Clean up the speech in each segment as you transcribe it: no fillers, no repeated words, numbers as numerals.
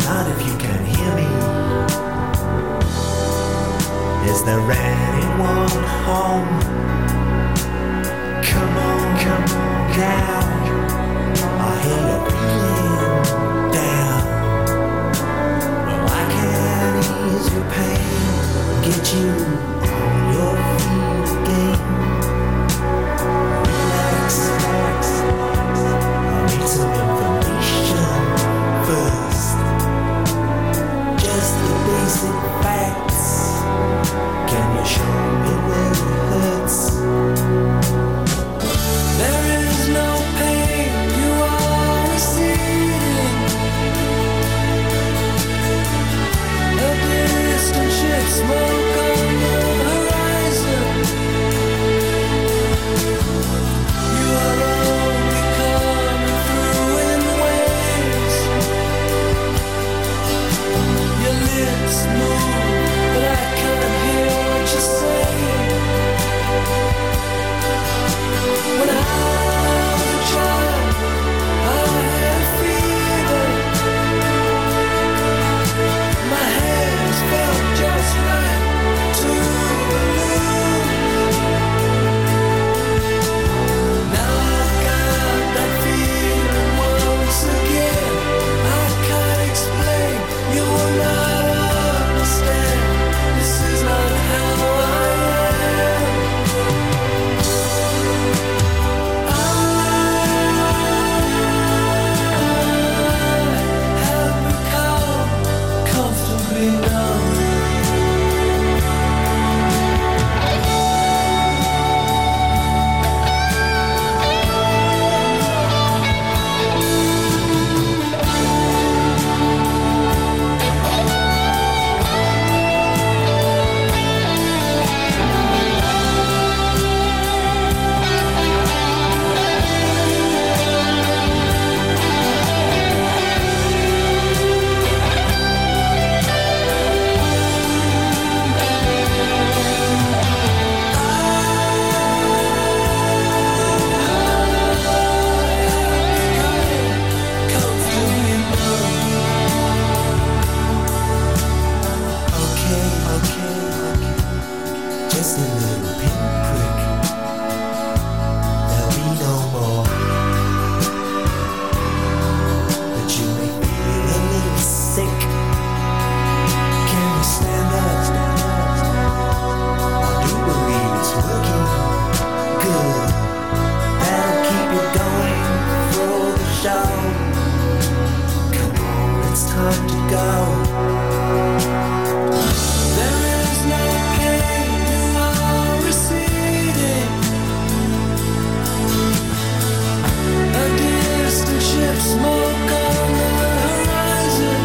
Not if you can hear me. Is there anyone home? Come on now. I hear you feeling down. Well, I can ease your pain, get you on your feet again. Relax. I need some information first. Just the basic facts. Can you show me where it hurts? There is no pain, you are receding. A distant ship, smoke on the horizon. You are only coming through in waves. Your lips move, but I can't hear what you're saying. When I was a child, I had fever. My hands felt just right to balloon. Now I've got that feeling once again. I can't explain, you will not understand. This is not how I am. I have become comfortably numb. Okay. Just a little pinprick. There'll be no more. But you make me feel a little sick. Can you stand up? I do believe it's working good. That'll keep you going through the show. Come on, it's time to go. There is no pain, you are receding. A distant ship, smoke on the horizon.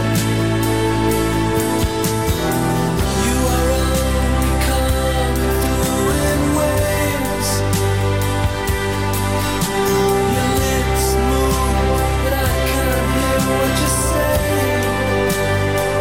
You are only coming through in waves. Your lips move, but I can't hear what you're saying.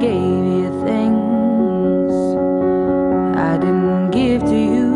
gave you things I didn't give to you.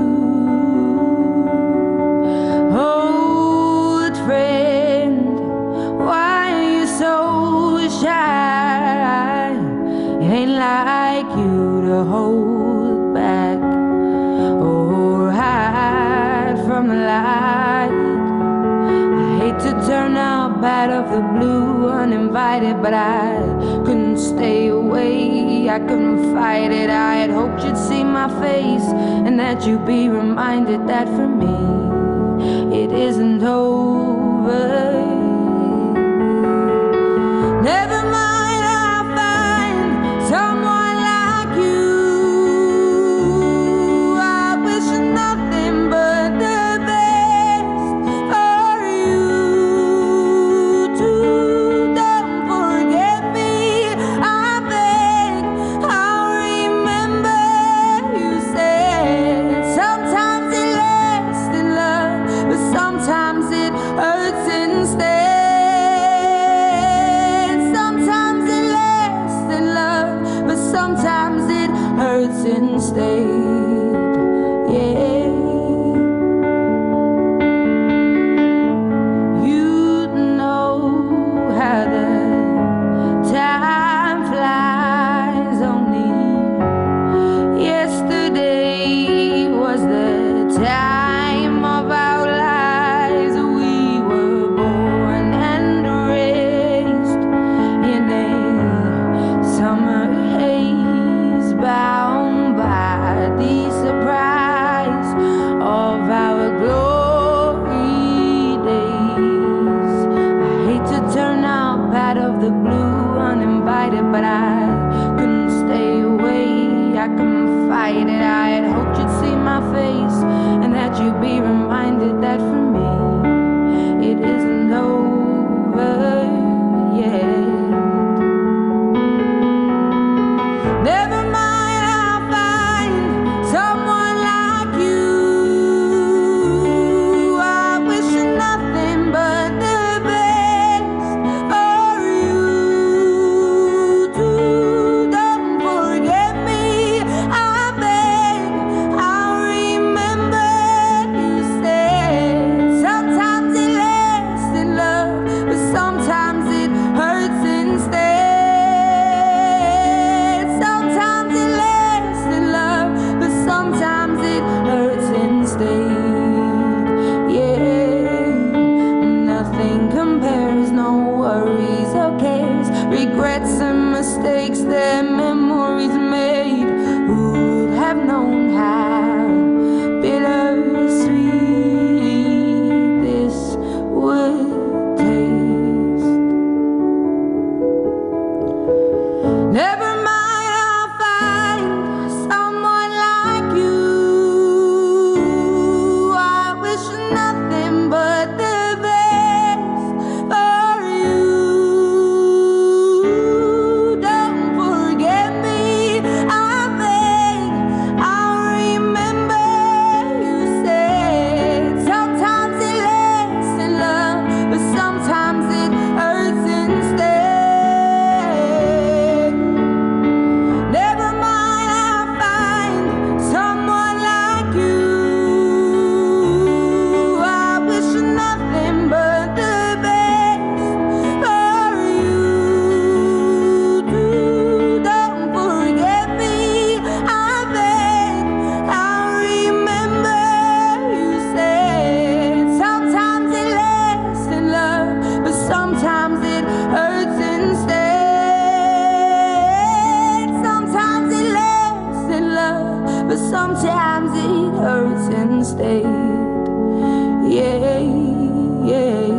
Old friend, why are you so shy? It ain't like you to hold back or hide from the light. I hate to turn up out of the blue uninvited, but I couldn't stay away, I couldn't fight it. I had hoped you'd see my face and that you'd be reminded that for me it isn't over. Never mind, I'll find someone like you. I wish nothing but the best for you too. Don't forget me, I beg. I'll remember you said sometimes it lasts in love, but sometimes it hurts instead. Sometimes it lasts in love, but sometimes it hurts instead. Yeah. You know how the time flies. Only yesterday was the time of our lives. We were born and raised in a summer haze, bound by the surprise of our glory days. I hate to turn up out of the blue uninvited, but I couldn't stay away, I couldn't fight it. I had hoped you'd see my face and that you'd be reminded that for me it isn't over yet. Never mind, I'll find someone like you. I wish nothing but the best for you too. Don't forget me, I beg. I'll remember you said sometimes it lasts in love, but sometimes it hurts instead. Sometimes it lasts in love, but sometimes it hurts instead. Yeah, nothing compares, no worries or cares, regrets and mistakes that memories made. Who would have known how bittersweet this would taste? Never mind, I'll find someone like you. I wish nothing but the best for you. Don't forget me, I beg. I'll remember you said sometimes it lasts in love, but sometimes it hurts instead. Never mind, I'll find someone like you. I wish nothing but the best for you too. Don't forget me, I beg. I'll remember you said sometimes it lasts in love, but sometimes it hurts instead. Sometimes it lasts in love, but sometimes it hurts instead. Yeah, yeah.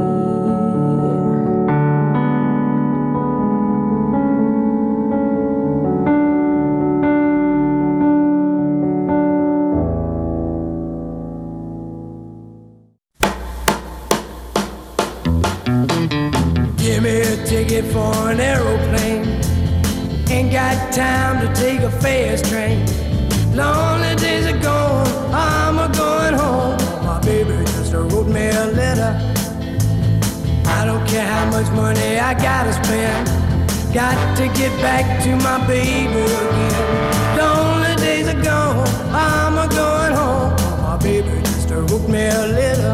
Give me a ticket for an aeroplane. Ain't got time to take a fast train. Lonely days are gone, I'm a going home. My baby just wrote me a letter. I don't care how much money I gotta spend. Got to get back to my baby again. The only days are gone, I'm a going home. My baby just wrote me a letter.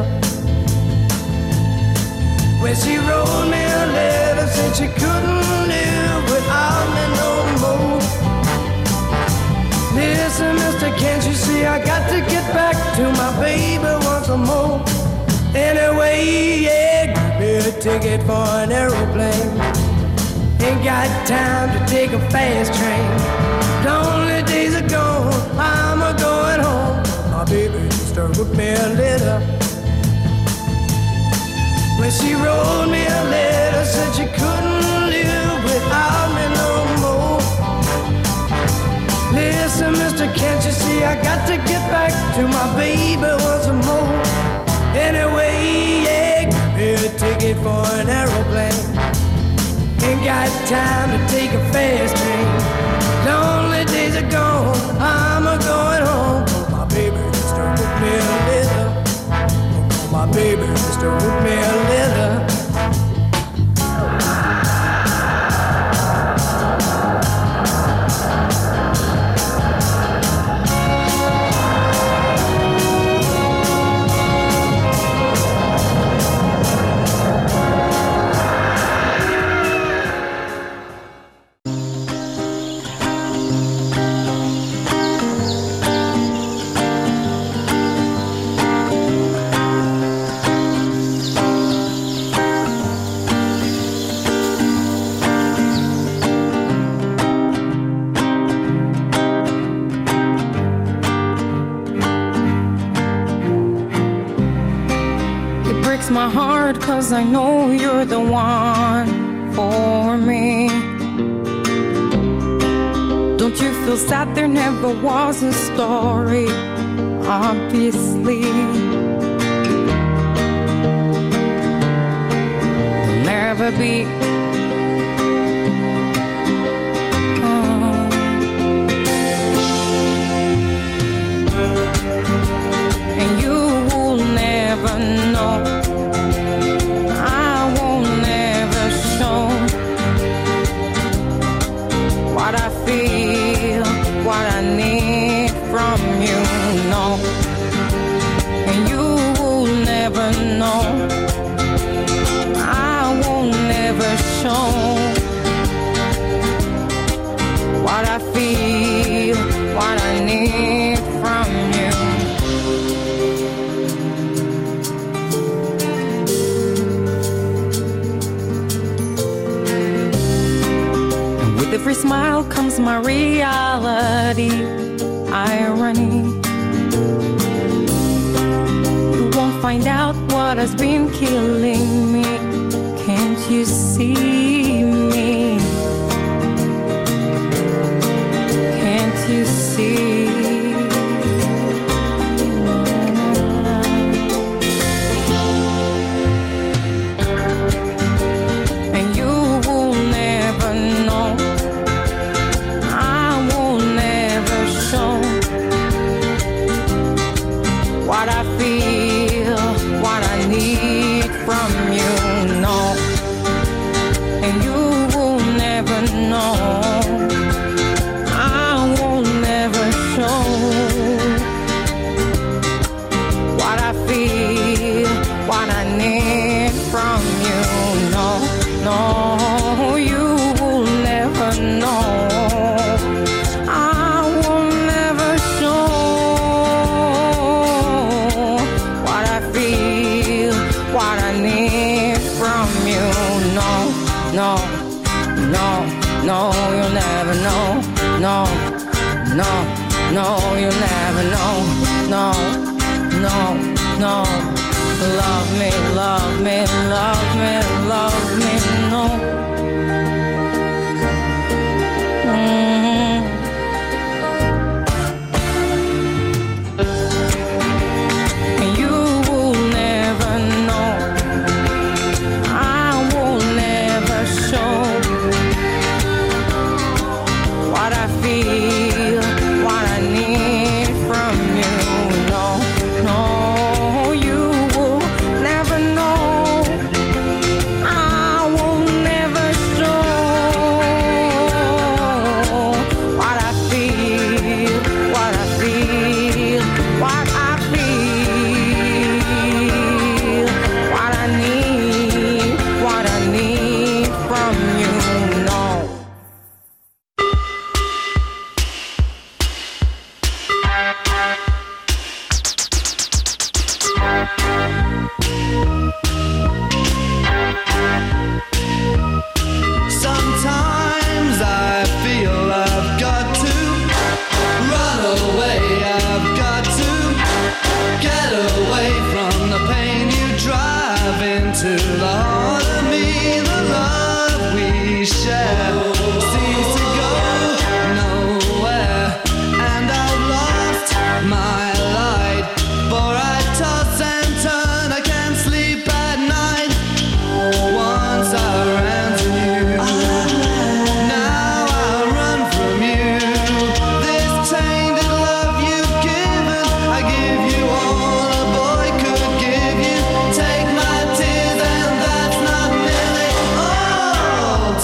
When she wrote me a letter, said she couldn't live without me no more. Listen, mister, can't you see I got to get back to my baby once more. Anyway, yeah, give me a ticket for an aeroplane. Ain't got time to take a fast train. The only days are gone, I'm a going home. My baby just wrote me a letter. When she wrote me a letter, said she couldn't live without me no more. Listen, mister, can't you see I got to get back to my baby once more. Anyway, yeah, give me a ticket for an aeroplane. Ain't got time to take a fast train. The only days are gone, I'm a going home. My baby just wrote me a letter. My baby just wrote me a letter. My heart, 'cause I know you're the one for me. Don't you feel sad? There never was a story, obviously. There'll never be. And you will never know. What I feel, what I need from you, no. And you will never know. I will never show what I feel, what I need from you. Every smile comes my reality, irony. You won't find out what has been killing me. Can't you see me? Can't you see? And you will never know. What I feel, what I need from you, no. And you will never know. I will never show what I feel, what I need from you, no, no. You will never know. No, no, no, you'll never know. No, no, no, you'll never know. No, no, no. Love me, love me, love me, love me, no. You will never know. What I feel, what I need from you, no, no, you will never know. I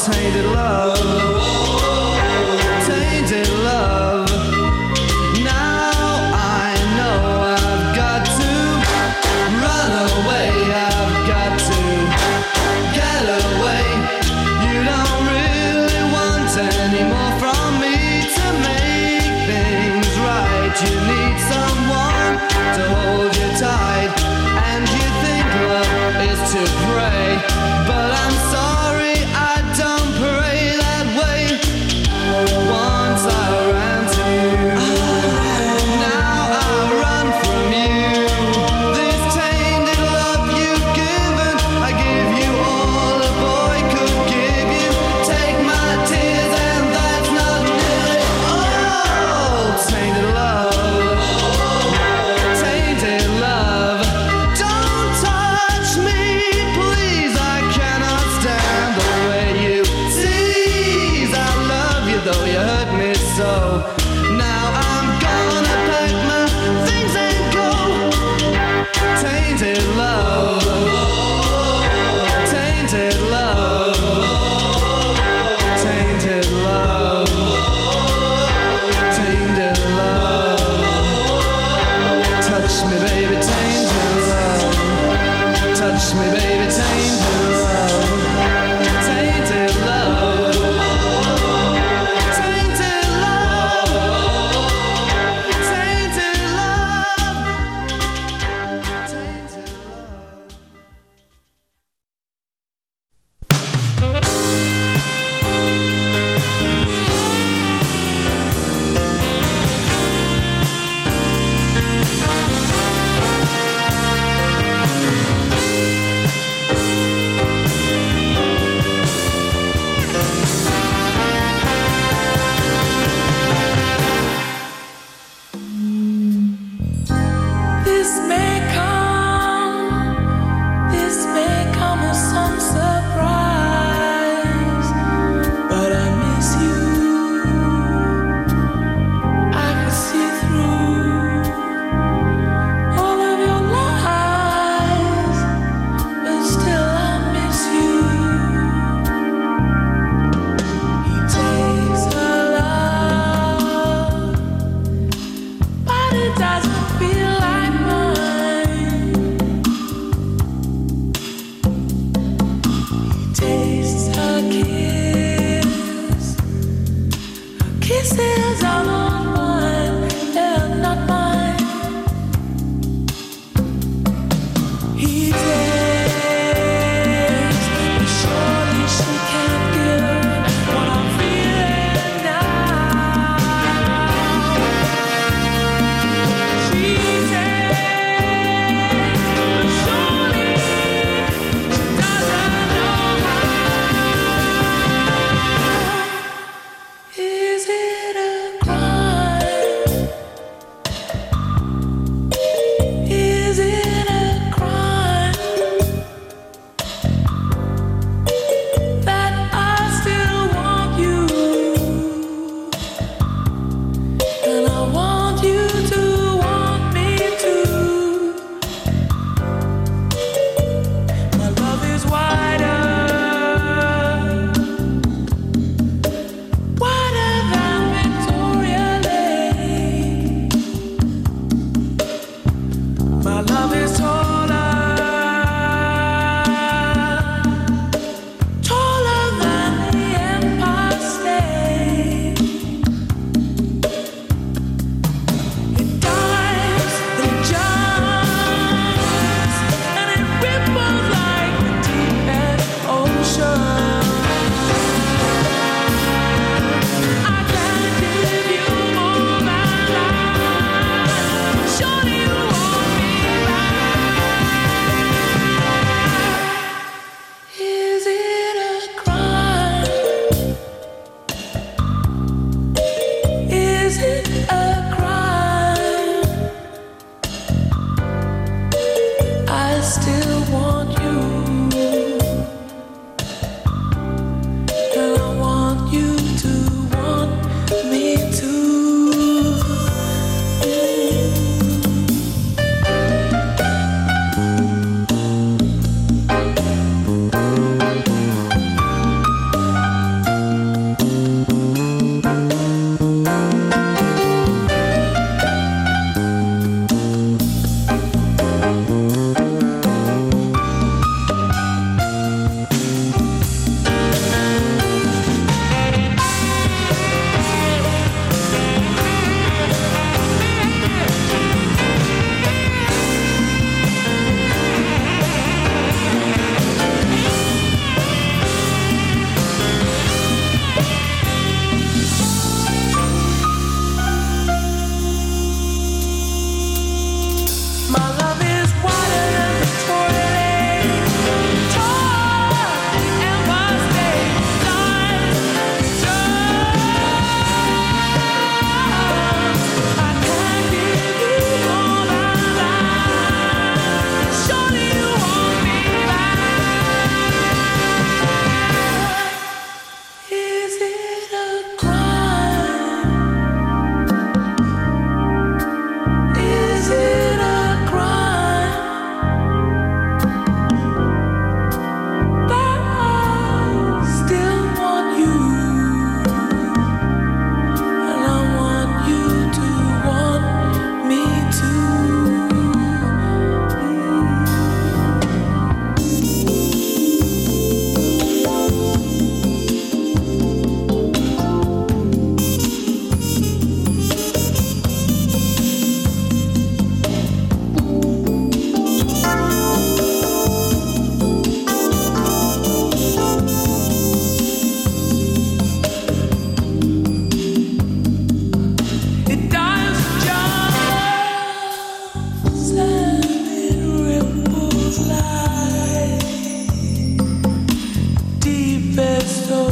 tainted love, tainted love. Now I know I've got to run away, I've got to get away. You don't really want any more from me to make things right. You need someone to hold you tight, and you think love is to pray, but I'm sorry, I don't pray that way.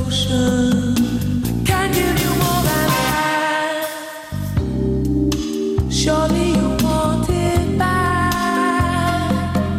devotion. Can't give you more than that. Surely you want it back.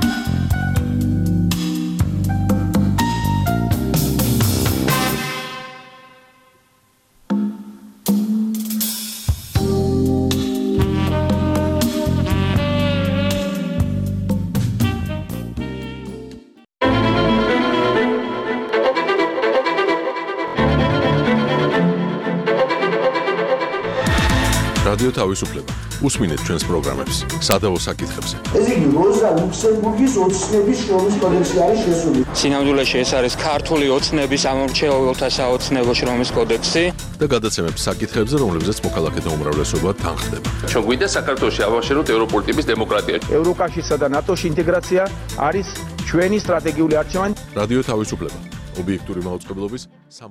რადიო თავისუფლება. უსმინეთ ჩვენს პროგრამებს სადავო საკითხებზე. ეს იგი როზა ლუქსემბურგის ოცნების შრომის კოდექსი არის შესული. სინამდვილეში ეს არის ქართული ოცნების ამორჩეულთა საოცნებო შრომის კოდექსი და გადაცემებს საკითხებზე, რომლებზეც მოქალაქეთა უმრავლესობა თანხდება. ჩვენ გვინდა საქართველოში ავაშენოთ ევროპული ტიპის დემოკრატია. ევროკავშირსა და ნატოს ინტეგრაცია არის ჩვენი სტრატეგიული არჩევანი. რადიო თავისუფლება. ობიექტური მაუწყებლობის